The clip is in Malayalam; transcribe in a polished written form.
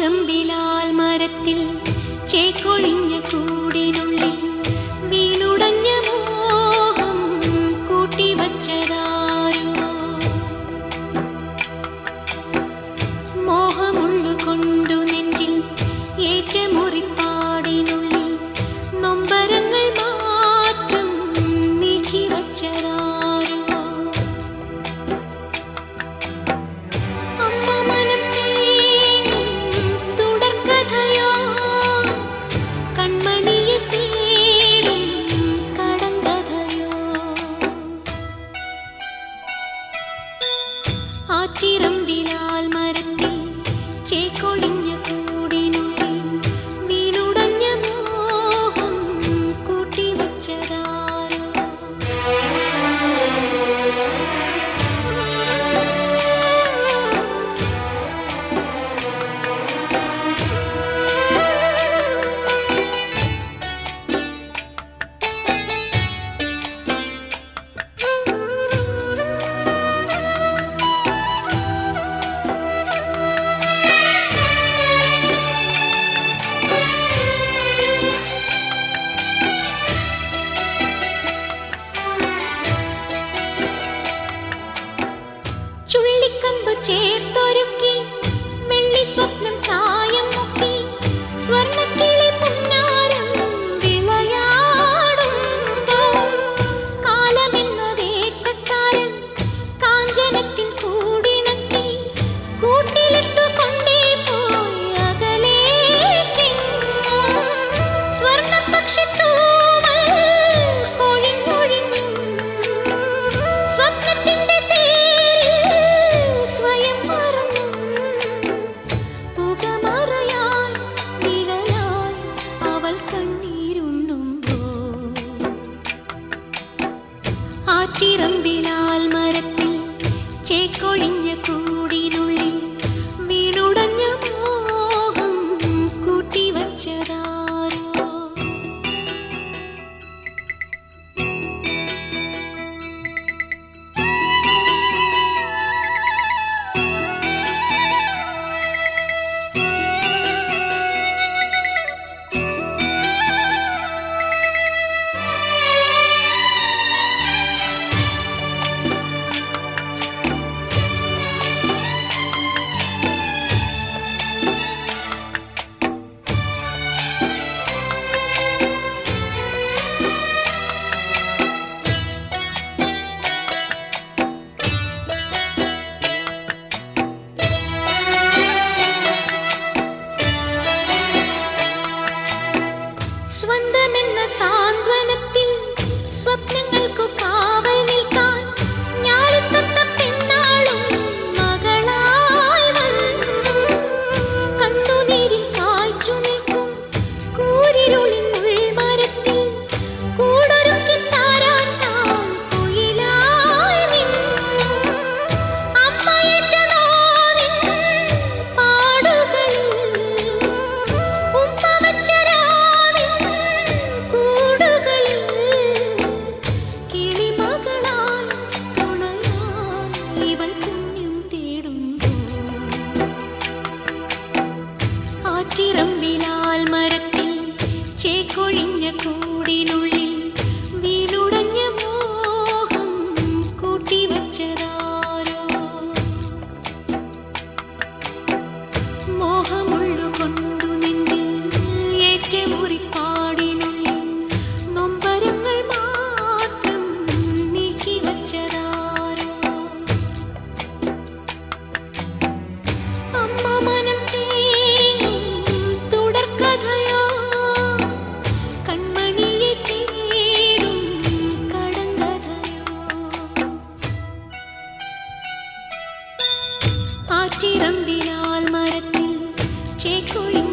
ആറ്റിറമ്പിലാൽ മരത്തിൽ ചേക്കൊഴിഞ്ഞ കൂടിനുള്ളിൽ വീണുടഞ്ഞ മോഹം കൂട്ടിവച്ചതാരോ. മോഹമുള്ളുകൊണ്ടു നെഞ്ചിൽ ഏറ്റ മുറിപ്പാടിനുള്ളിൽ നൊമ്പരങ്ങൾ മാത്രം നീക്കിവച്ചതാരോ. ആറ്റിറമ്പിലാൽ മരത്തിൽ ചേക്കൊഴിഞ്ഞ കൂടിനുള്ളിൽ വീണുടഞ്ഞ മോഹം കൂട്ടിവച്ചതാരോ. ചുള്ളിക്കമ്പ് ചേർത്തൊരുക്കി വെള്ളി സ്വപ്നം ചായം മുക്കി സ്വർണ്ണക്കിളി പുന്നാരം വിളയാടുമ്പോൾ കാലമെന്ന വേട്ടക്കാരൻ കാഞ്ചനത്തിൻ കൂടിണക്കി കൂട്ടിലിട്ടു കൊണ്ടേ പോയി അകലേക്കെങ്ങോ. സ്വർണ്ണപക്ഷിത്തൂവൽ കൊഴിഞ്ഞൊഴിഞ്ഞു സ്വപ്നത്തിന്റെ ആറ്റിറമ്പിലാൽ മരത്തിൽ ചേക്കൊഴിഞ്ഞ കൂടിനുള്ളിൽ വീണുടഞ്ഞ മോഹം കൂട്ടിവച്ചതാരോ. സ്വന്തമെന്ന സാന്ത്വനത്തിൽ സ്വപ്നങ്ങൾക്കു കാവൽ നിൽക്കാൻ ഞാലിത്തത്ത പെണ്ണാളും മകളായി വന്നു. കണ്ണുനീരിൽ കായ്ച്ചു നിൽക്കും കൂരിരുളിൻ ഉൾമരത്തിൽ കൂടൊരുക്കി താരാൻ താൻ കുയിലായി നിന്നു. അമ്മയേറ്റ നോവിൻ പാടുകളിൽ ഉമ്മ വച്ച ആറ്റിറമ്പിലാൽ മരത്തിൽ ചേക്കൊഴിഞ്ഞ കൂടിനുള്ളിൽ വീണുടഞ്ഞ മോഹം കൂട്ടിവച്ചതാരോ. മോഹമുള്ളുകൊണ്ടു നെഞ്ചിൽ ഏറ്റ മുറിപ്പാടിനുള്ളിൽ നൊമ്പരങ്ങൾ മാത്രം നീക്കിവച്ചതാരോ. അമ്മ മനം ആറ്റിറമ്പിലാൽ മരത്തിൽ ചേക്കൊഴി